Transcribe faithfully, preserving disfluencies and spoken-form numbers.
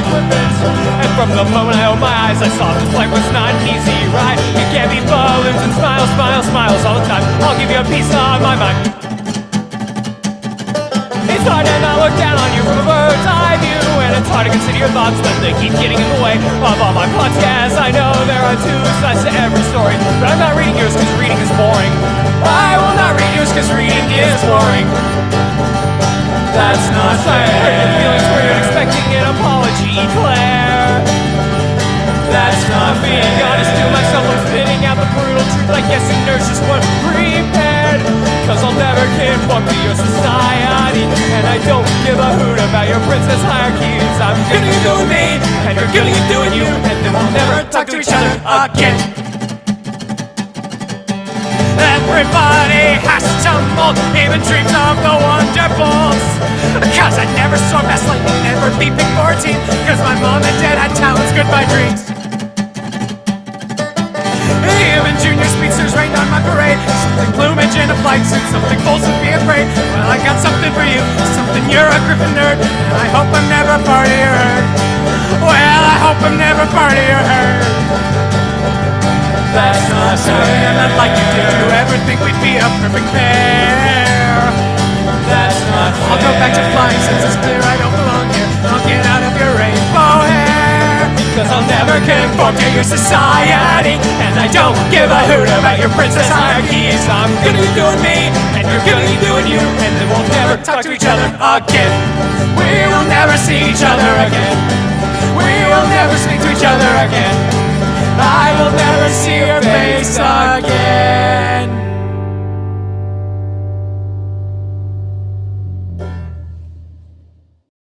ribbons. And from the moment I opened my eyes, I saw this life was not an easy ride. It can't be balloons and smiles, smiles, smiles all the time. I'll give you a piece of my mind. It's hard to not look down on you from a bird's eye view, and it's hard to consider your thoughts when they keep getting in the way of all my plots. Yes, I know there are two sides to every story, but I'm not reading yours cause reading is boring. I will not read yours cause reading is boring. That's not fair. Hurt your feelings where you're expecting an apology, Claire. That's not fair. Being honest to myself, I'm spitting out the brutal truth. I guess you nurses weren't prepared, cause I'll never conform to your society, and I don't give a hoot about your princess hierarchies. I'm gonna do me, and you're gonna do you, and then we'll never talk to each other again. Everybody has to mold, even dreams of the wonderfuls. Cause I never saw Fast Lightning, never be Pick fourteen, cause my mom and dad had talents, goodbye dreams. Even junior speedsters rained on my parade. Something plumage and a flight suit, something fools would be afraid. Well, I got something for you, something you're a Griffin nerd, and I hope I'm never part of your herd. Well, I hope I'm never part of your herd. That's not fair. And I'd like you to do everything, we'd be a perfect pair. That's not fair. I'll go back to flying since it's clear I don't belong here. I'll get out of your rainbow hair, cause I'll never conform to your society, and I don't give a hoot about your princess hierarchies. I'm gonna be doing me, and you're gonna be doing you, and then we'll never talk to each other again. We will never see each other again. We will never speak to each other again. I will never see your face again.